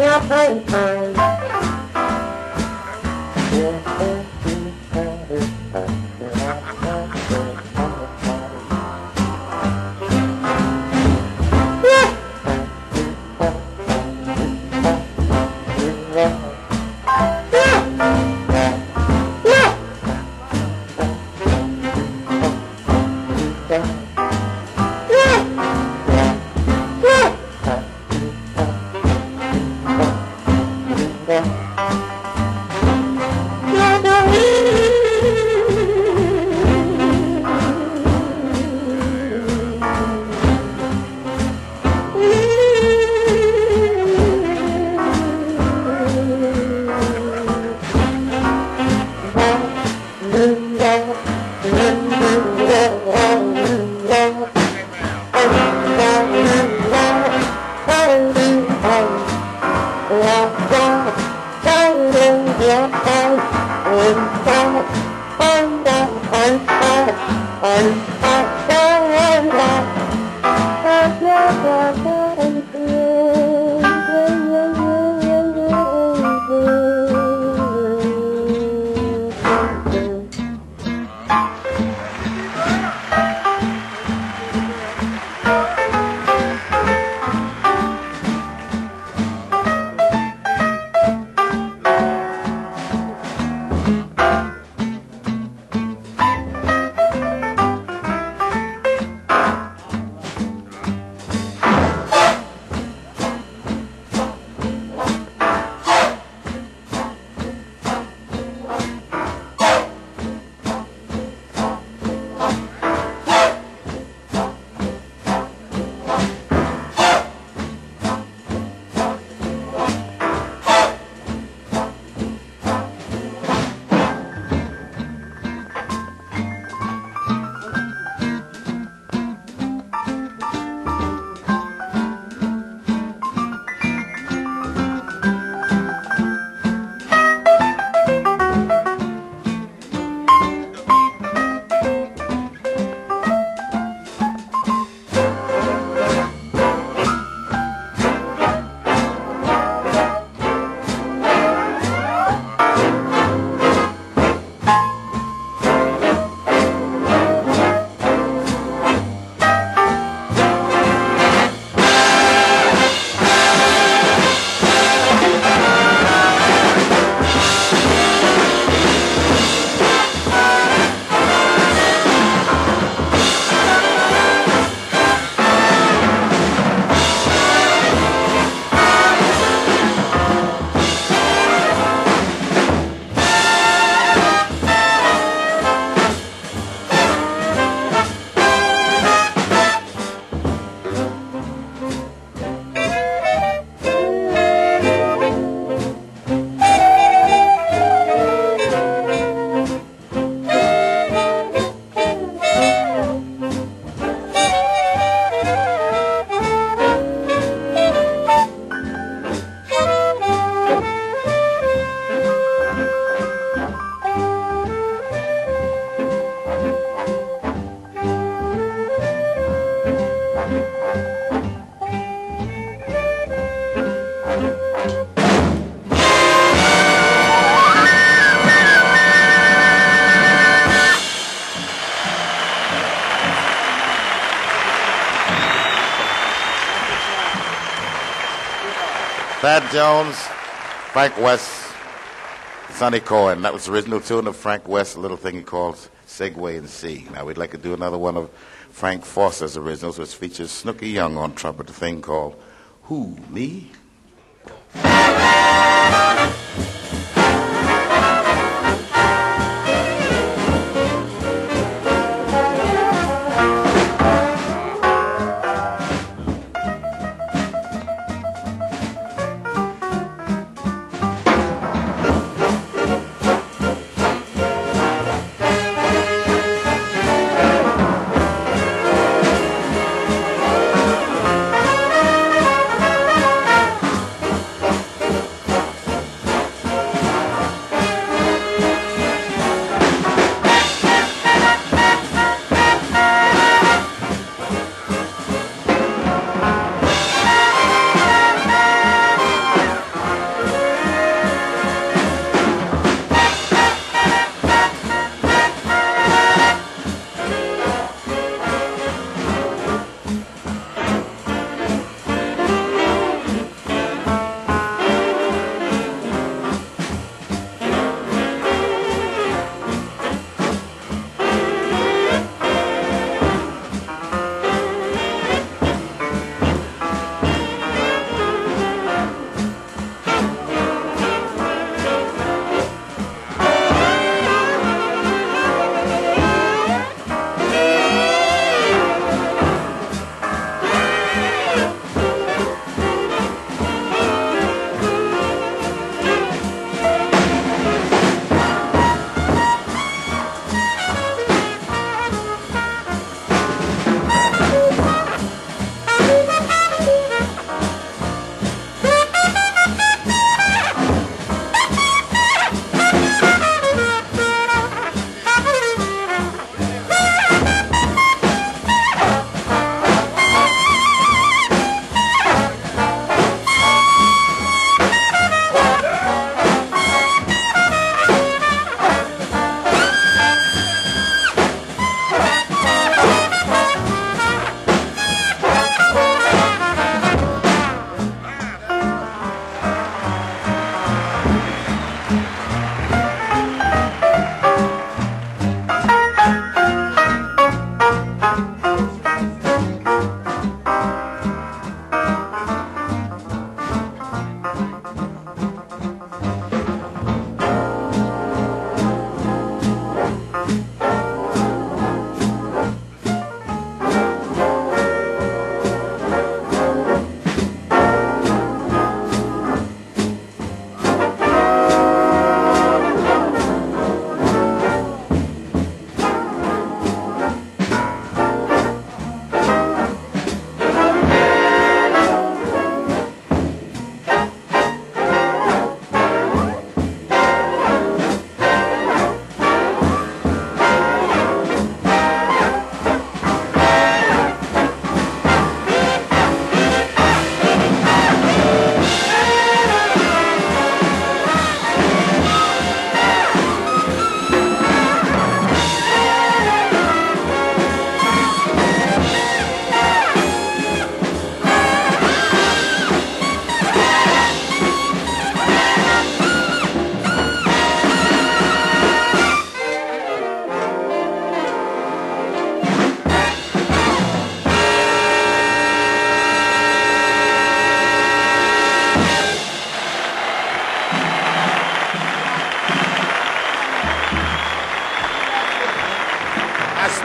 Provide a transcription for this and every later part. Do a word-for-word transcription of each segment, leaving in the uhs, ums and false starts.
Thad Jones, Frank West, Sonny Cohen. That was the original tune of Frank West, a little thing he calls Segway in C. Now we'd like to do another one of Frank Foster's originals, which features Snooky Young on trumpet, a thing called Who, Me?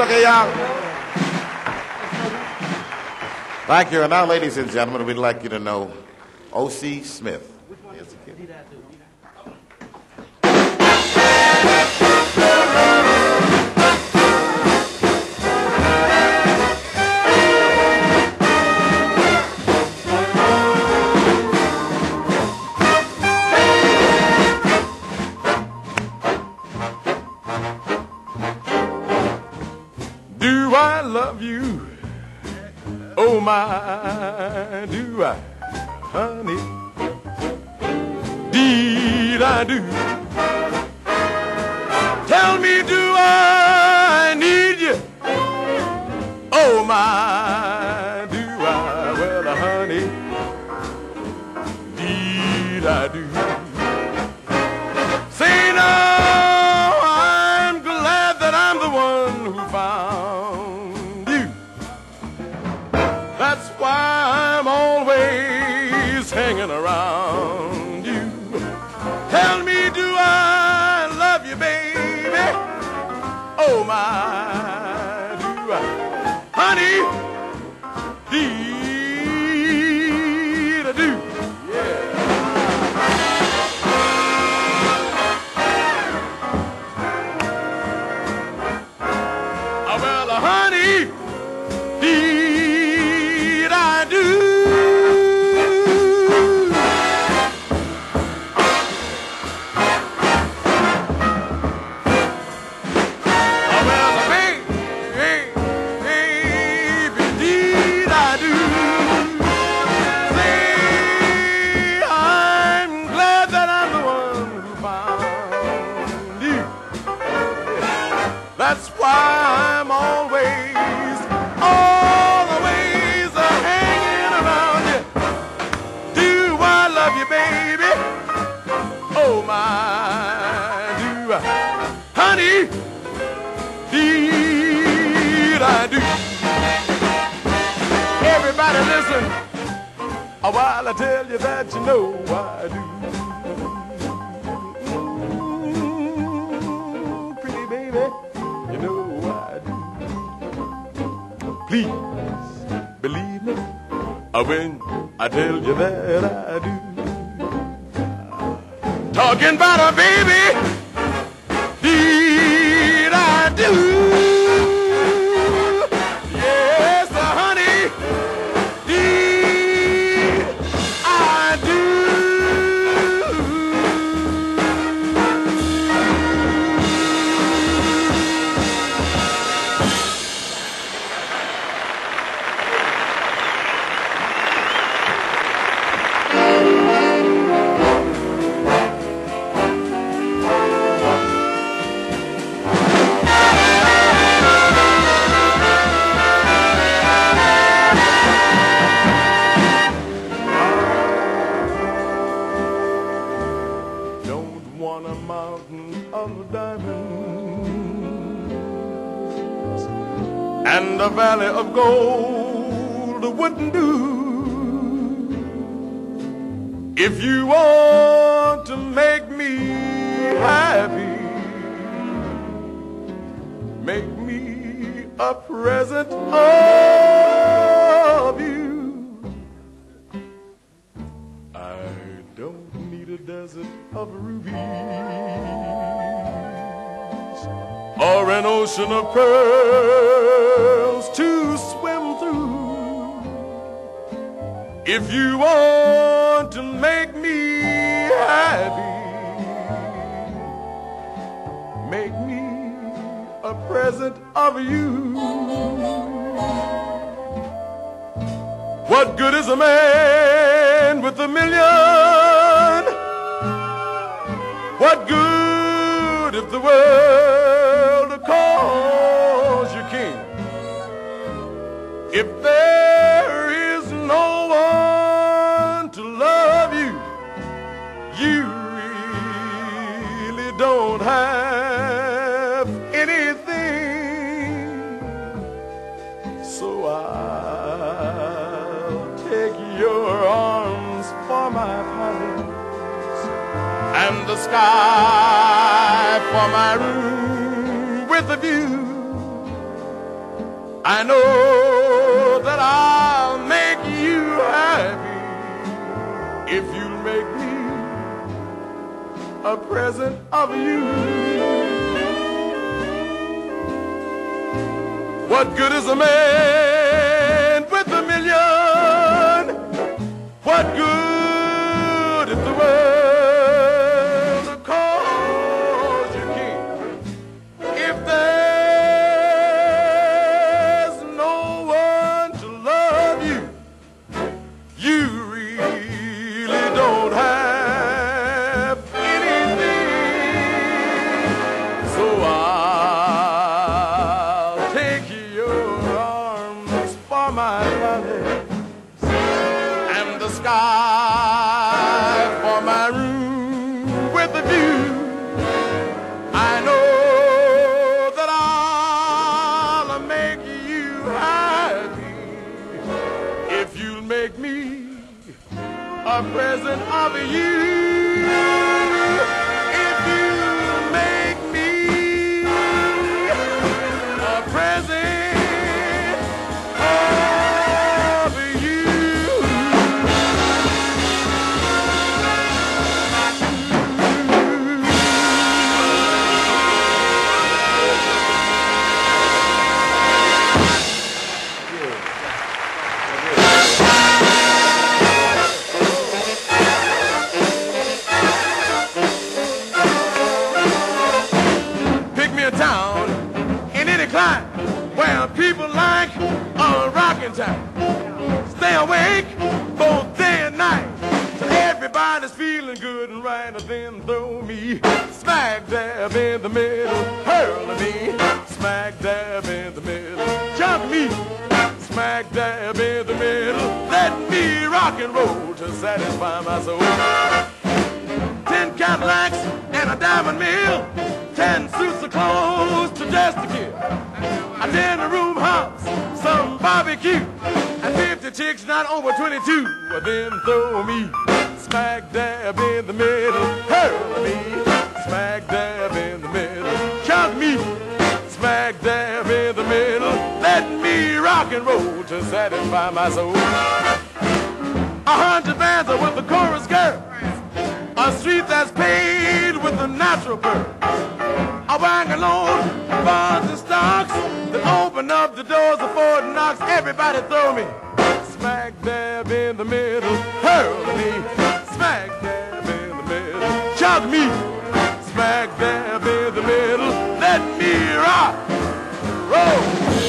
looking young. Thank you. And now, ladies and gentlemen, we'd like you to know O C. Smith. Here's the kid. Do I love you? Oh my, do I, honey? Deed I do. Tell me, do I need you? Oh my, do I? Well, honey, deed I do. Say now, I'm glad that I'm the one who found you. That's why I'm always hanging around you. Tell me, do I love you, baby? Oh my, do I? Honey, deed I do. Yeah. Oh, well, honey, deed I do. Oh, well, baby, baby, deed I do. Say, I'm glad that I'm the one who found you. That's why I'm always, always hanging around you. Do I love you, baby? Oh my, do I? Honey, deed I do. Everybody listen, a while I tell you that you know I do. Mm, pretty baby, you know I do. Please believe me uh, when I tell you that I do. Talking about a baby, deed I do. Yes, honey, deed I do. Don't want a mountain of diamonds and a valley of gold wouldn't do. If you want to make me happy, make me a present of you. I don't need a desert of rubies or an ocean of pearls to swim through. If you want to make me happy, make me a present of you. What good is a man with a million? What good if the world calls you king? If there is no one to love you, you really don't have anything. So I'll take your arms for my palace and the sky for my room with a view. I know that I'll make you happy if you make me a present of you. What good is a man with a million? What good is the world to cause you king if there's no one to love you? You really don't have anything. So I'll take your arms for my darling, the sky for my room with a view. I know that I'll make you happy if you'll make me a present of you. If you make me a present of you. Town in any climate where people like a rockin' town. Stay awake both day and night till everybody's feeling good and right. And then throw me smack dab in the middle, hurl me smack dab in the middle, jump me smack dab in the middle. Let me rock and roll to satisfy my soul. Ten Cadillacs and a diamond mill, ten suits of clothes to dress to kill, a ten-room house, some barbecue, and fifty chicks not over twenty-two. Then throw me smack dab in the middle, hurl me smack dab in the middle, chug me smack dab in the middle. Let me rock and roll to satisfy my soul. A hundred bands are with the chorus girl, a street that's paved with a natural curve, a wagon load of bonds and stocks that open up the doors of Fort Knox. Everybody throw me smack dab in the middle, hurl me smack dab in the middle, chug me smack dab in the middle. Let me rock, roll.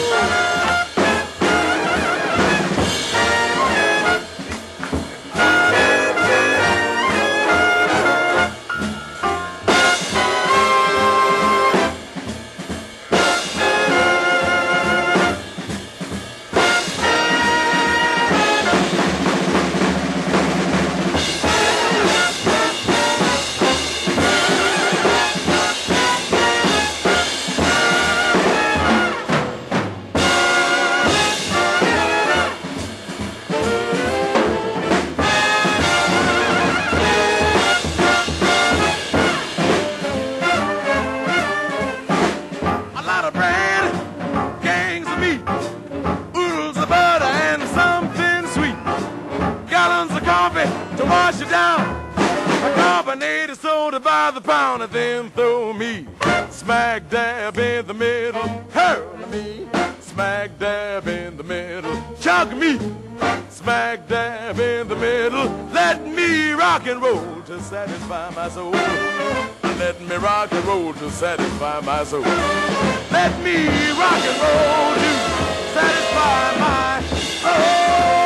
Wash it down, a carbonated soda by the pound, and then throw me smack dab in the middle, hurl me smack dab in the middle, chug me smack dab in the middle. Let me rock and roll to satisfy my soul. Let me rock and roll to satisfy my soul. Let me rock and roll to satisfy my soul.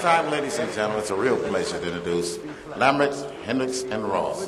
time, ladies and gentlemen, it's a real pleasure to introduce Lambert, Hendricks, and Ross.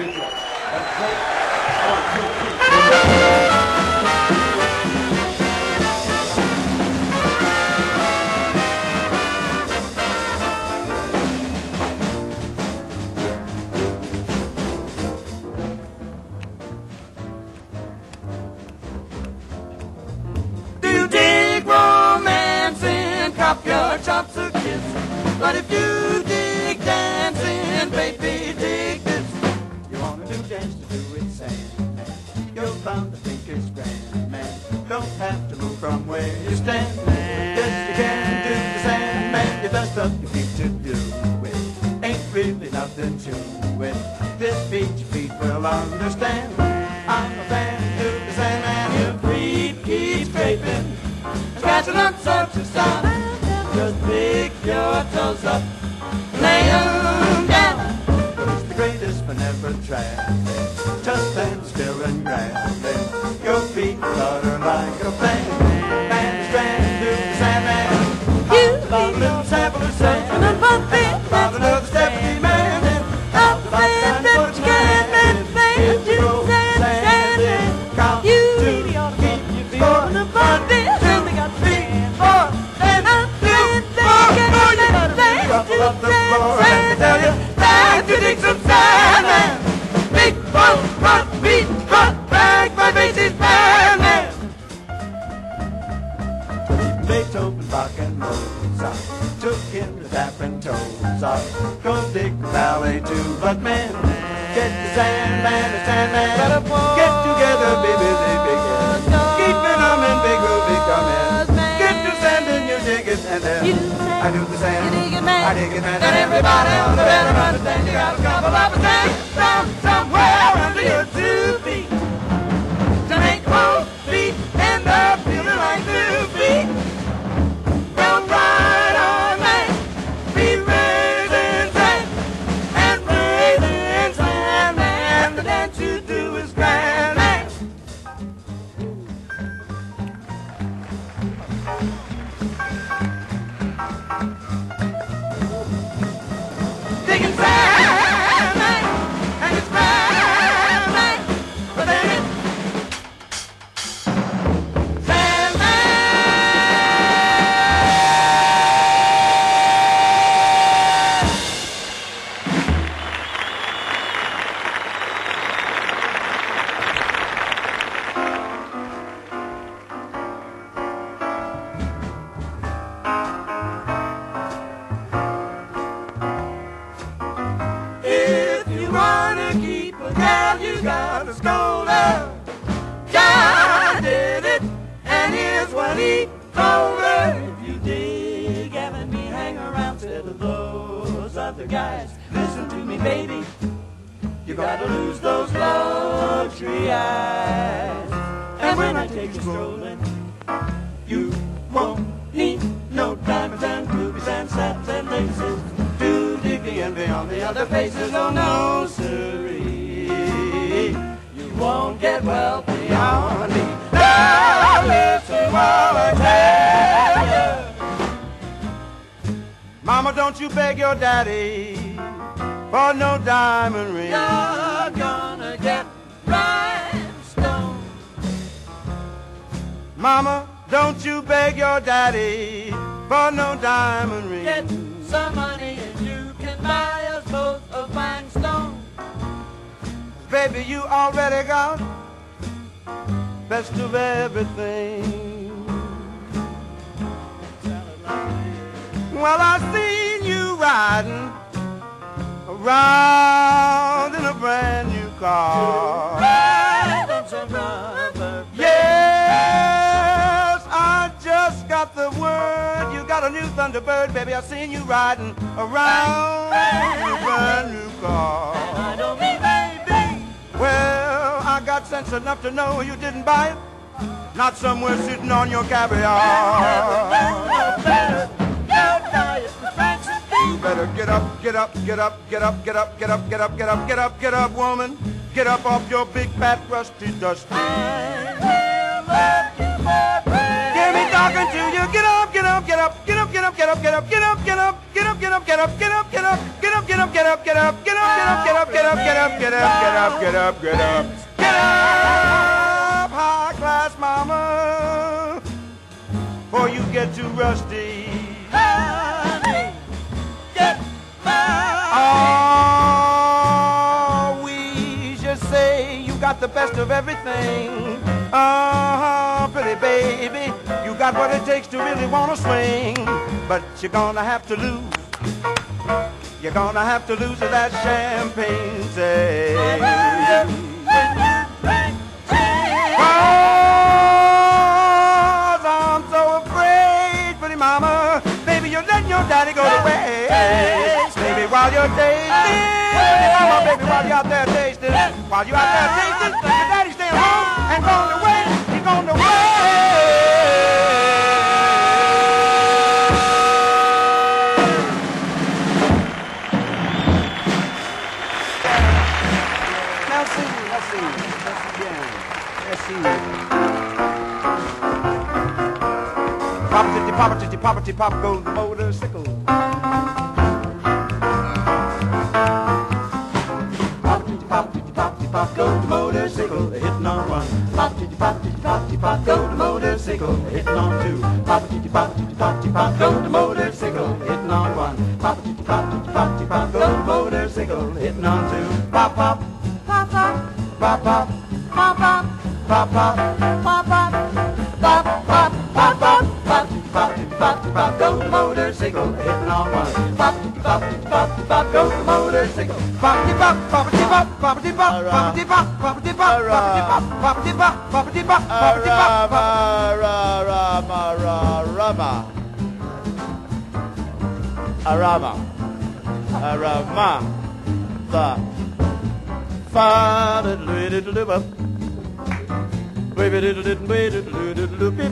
Do you dig romancing, cop your chops a kiss? But if you dig dancing, baby, dig this. You wanna do dance to do it, Sandman. You're bound to think it's grand, man. Don't have to move from where you stand. Yes, you can do the Sandman. You dust up your feet to do it. Ain't really nothing to it. This beat your feet will understand. I'm a fan, do the Sandman. Your feet keep scraping, scratching up such a stop. Just pick your toes up, lay 'em down. It's the greatest fun ever tried. Just stand still and grab it. Your feet flutter like a fan. Man is grand, do the Sandman. You about a little sample of sand. About another step, man. Up the band that you can, man. If you go Sandman, count to keep your feet on the band. Something got three, four, and up up the floor and tell you that you dig some Sandman. Big bump, front beat, front bag, my bass is Sandman. Beethoven, Bach, and Mozart took him to tap and toes off. Go dig the ballet too, but man, get the Sandman, the Sandman. Get together, baby, they big it. Keep it on and big will be coming. Get the sand and you dig it, and then I do the sand, I dig it, man. And everybody on the bed understand you got a couple of sand from somewhere under your two feet. To make both feet end up feeling like two feet. Well, right on, man. Be raising sand and raising sand, man. The dance you do is grand, man. Digging sand, man, and it's grand, man. But then it's if you wanna keep a gal, you gotta scold her. John did it, and here's what he told her. If you dig having me hang around instead of those other guys, listen to me, baby. You gotta lose those luxury eyes. And when I take you strolling, you won't need no diamonds and rubies and saps and laces to dig the envy on the other faces. Oh no, sirree, you won't get wealthy on me. Now listen while I tell you, Mama, don't you beg your daddy for no diamond ring. You're gonna get rhinestone. Mama, don't you beg your daddy for no diamond ring. Get some money and you can buy us both a fine stone. Baby, you already got best of everything. Well, I seen you riding around in a brand new car. Ride on some rubber. Yes, I just got the word. You got a new Thunderbird, baby. I seen you riding around in a brand new car. I don't mean baby. Well, I got sense enough to know you didn't buy it. Not somewhere sitting on your caviar. You better get up, get up, get up, get up, get up, get up, get up, get up, get up, get up, woman. Get up off your big fat rusty dusty. Give me talking to you. Get up, get up, get up, get up, get up, get up, get up, get up, get up, get up. get up, get up, get up, get up, get up, get up, get up, get up, get up, get up, get up, get up, get up, get up, get up, get up, get up, high class mama, before you get too rusty. Honey, get my. Oh, we just say you got the best of everything. Uh-huh, pretty baby, you got what it takes to really want to swing. But you're gonna have to lose. You're gonna have to lose to that champagne taste. Cause I'm so afraid, pretty mama, baby, you're letting your daddy go to waste. Baby, while you're tasting, pretty mama, baby, while you're out there tasting, while you're out there tasting, your daddy's staying home and going to wait. He's going to wait. Now sing, let's sing, let's again, let's sing. Pop, titty, pop, titty, pop, titty, pop, goes the motorcycle. Pop, titty, pop, titty, pop, titty, pop, goes the motorcycle, hitting on one. Pop, titty, pop, titty, pop, titty, pop, goes the motorcycle, hitting on two. Pop, titty, pop, titty, pop, titty, pop, goes the motorcycle, hitting on one. Pop, titty, pop, titty, pop, titty, pop, goes the motorcycle, hitting on two. Pop, pop, pop, pop, pop, pop, pop, pop, pop, pop, pop, pop, pop, pop, pop, pop, pop, pop, pop, pop, go the motorcycle, hitting on one. Pop, pop, pop, pop, go the motorcycle. Pop, pop, pop, pop, pop, pop, pop, pop, pop, pop, pop, pop, pop, pop, pop, pop, pop, Rama, Rama, Arama, Arama, the father, little little up. Baby, little little baby, little little bit.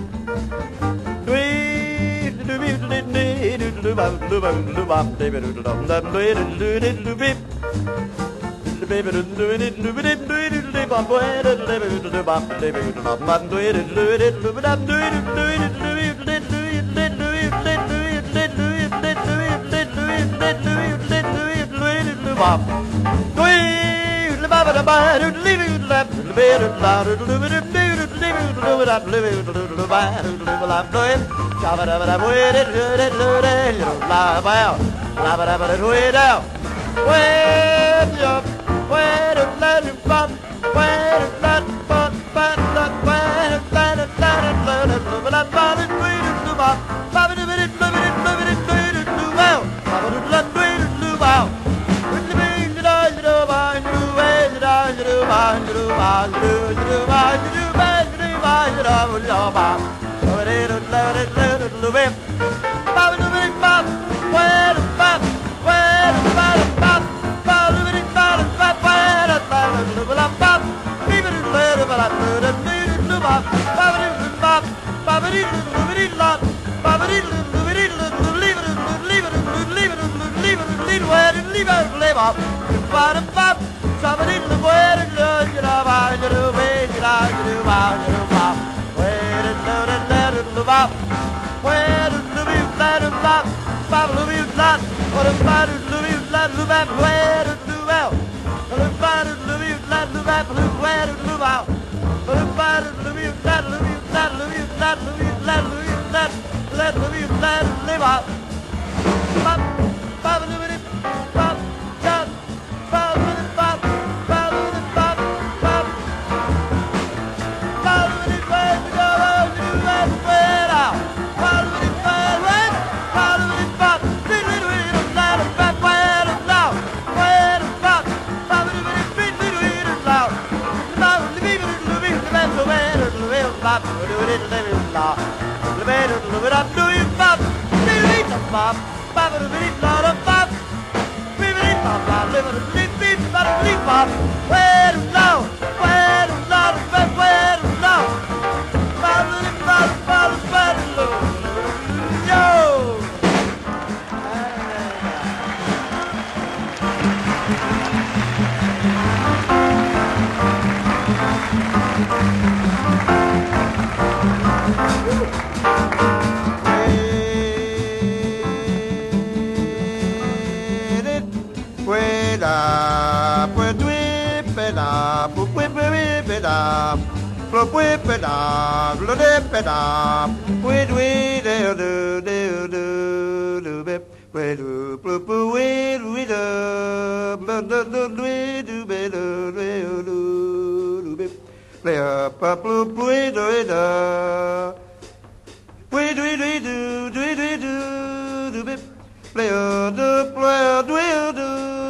whip whip it up. Flop whip it up, lo dip it up. Wait, wait, do do do do do bip. Wait, do flop wait, wait up. Do do do do do do do do bip. Play up, up, flop wait, wait up. Wait, wait, wait, do do do do do bip. Play up, do play up, do do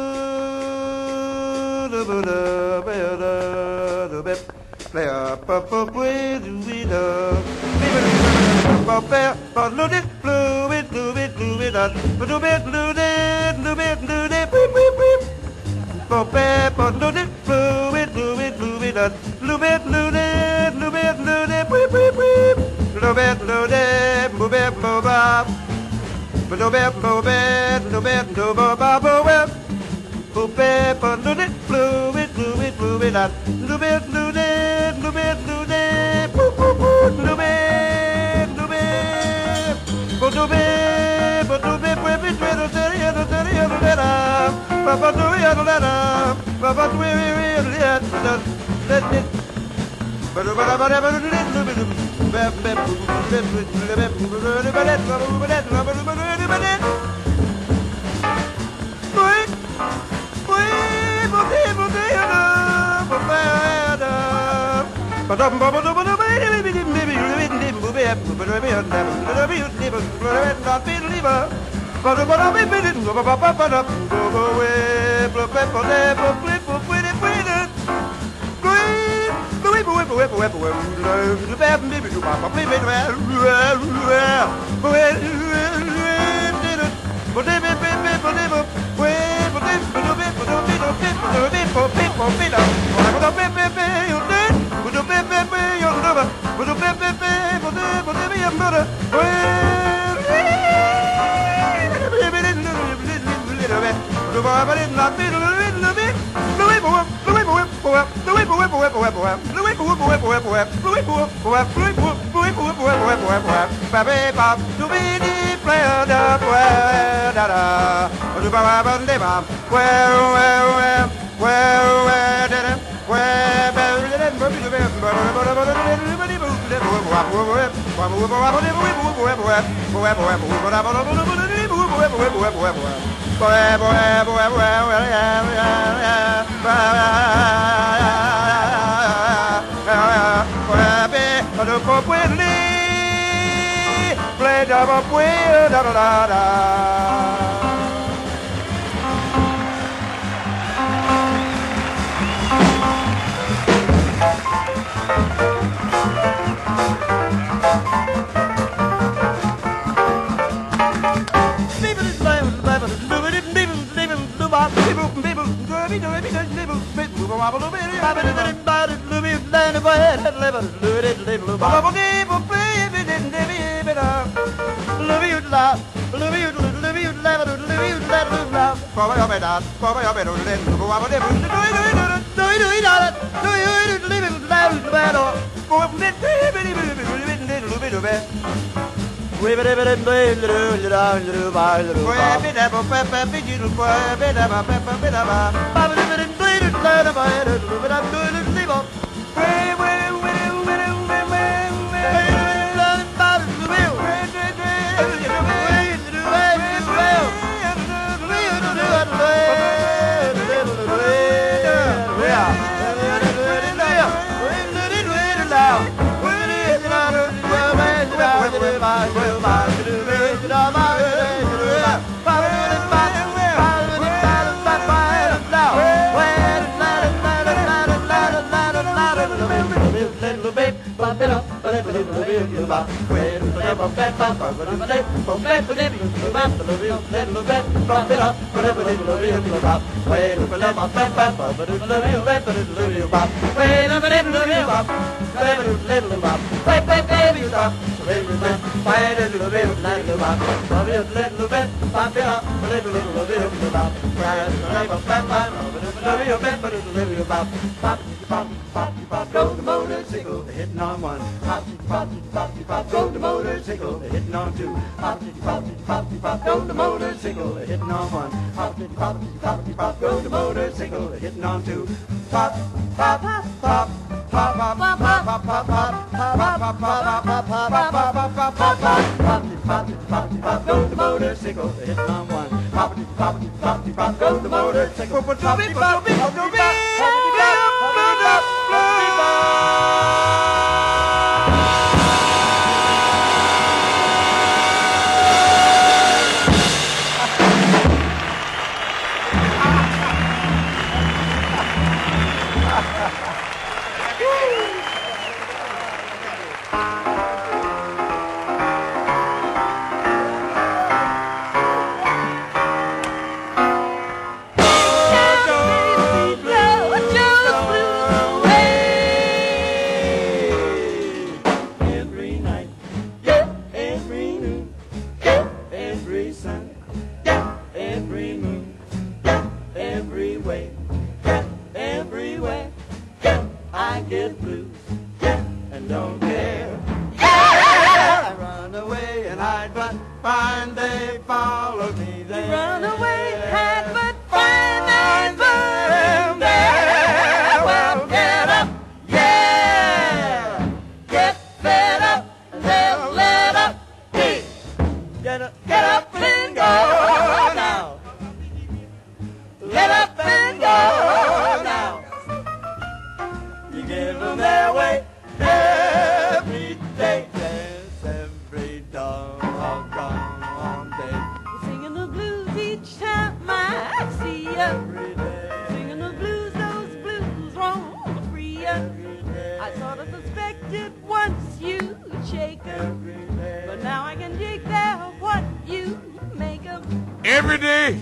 do do do play up, do bip. Play up, up, up, way, do we do? Pop bear, pop load it, blue it, blue it, blue it, up, do it, blue it, blue it, blue it, whip, whip, whip. Pop bear, pop load it, blue it, blue it, blue it, up, blue it, blue it, blue it, blue it, whip, whip, whip. Blue it, blue it, blue it, blue it, blue it, blue it, blue it, blue it, blue it. Blue it, blue it, blue it, blue it, blue it, up, blue it, blue it, blue it, blue it, blue it, blue it, blue it, blue it, blue it, whip it, whip it, dirty, dirty, dirty, dirty, Papa do it, dirty, Papa do it, dirty, let it. But but but but play double play da da da da. Bop, rode the motorcycle, hitting on one. Pop, pop, pop, pop, rode the motorcycle, hitting on two. Pop, pop, pop, pop, rode the motorcycle, hitting on one. Pop, pop, pop, pop, rode the motorcycle, hitting on two. Pop, pop, pop, pop, pop, pop, pop, pop, pop, pop, pop, pop, pop, pop, pop, pop, pop, pop, pop, rode the motorcycle, hitting on one. Pop, pop, pop, pop, rode the motorcycle, pop, pop, pop, pop, Every day.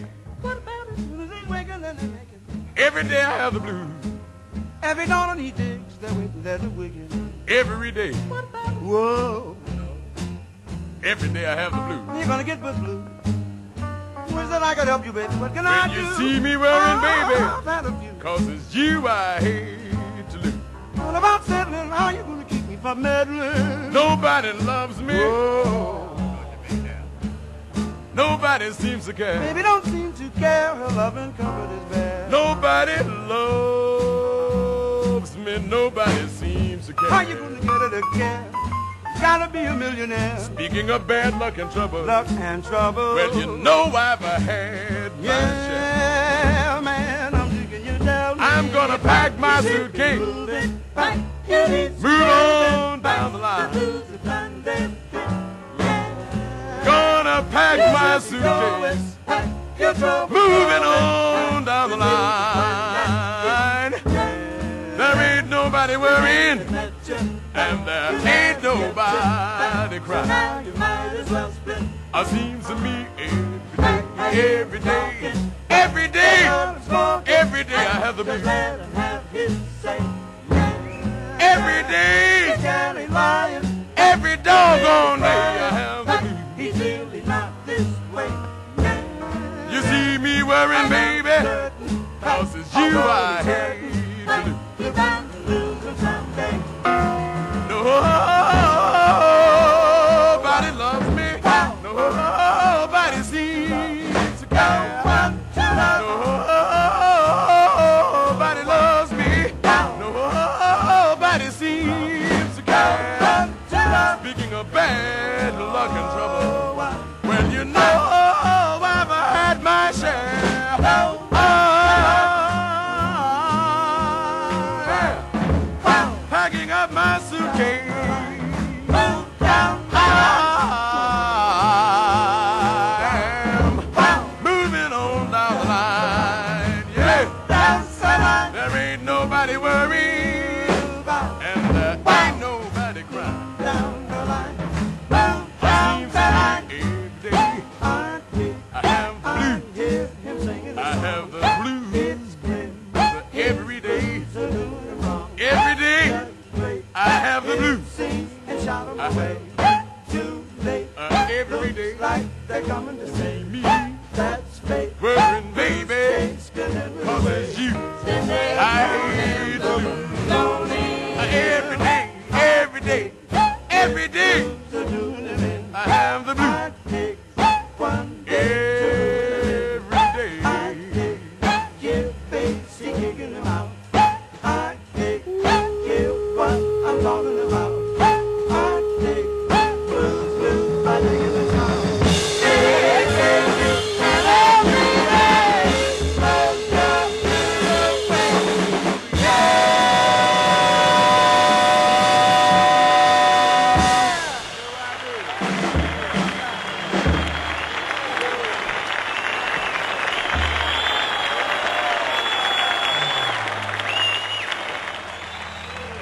Every day I have the blues. Every dawn he digs, they're waiting there to wicked. Every day. Whoa. Every day I have the blues. You're gonna get the blues. Wish that I could help you, baby. What can when I you do? You see me wearing, baby, I've had a few. Cause it's you I hate to lose. What about settling? How you gonna keep me from meddling? Nobody loves me. Whoa. Nobody seems to care. Baby don't seem to care. Her love and comfort is bad. Nobody loves me. Nobody seems to care. How you gonna get her to care? Gotta be a millionaire. Speaking of bad luck and trouble. Luck and trouble. Well, you know I've had my yeah, share. man, I'm taking you down. I'm gonna pack my suitcase. Move on down the line. Gonna pack my suitcase, moving on down the line. There ain't nobody worrying, and there ain't nobody crying. It seems to me every day, every day, every day, every day I have the blues. Every day, every doggone day I have the blues. He's really not this way. You see me worrying, baby, cause it's you I hate to lose. Nobody loves me. Nobody seems to care. Nobody loves me. Nobody seems to care. Speaking of bad luck and trouble, well, you know I've had my share. Oh, yeah. Packing up my suitcase. I'm moving on down the line. Yeah. There ain't nobody worried, and there ain't nobody crying. Every day, every day, I have the blues. I have Too late. uh, every day, Like they're coming to say me that's fate. worrying, baby, cause it's you I hate to lose. Uh, every day, every day.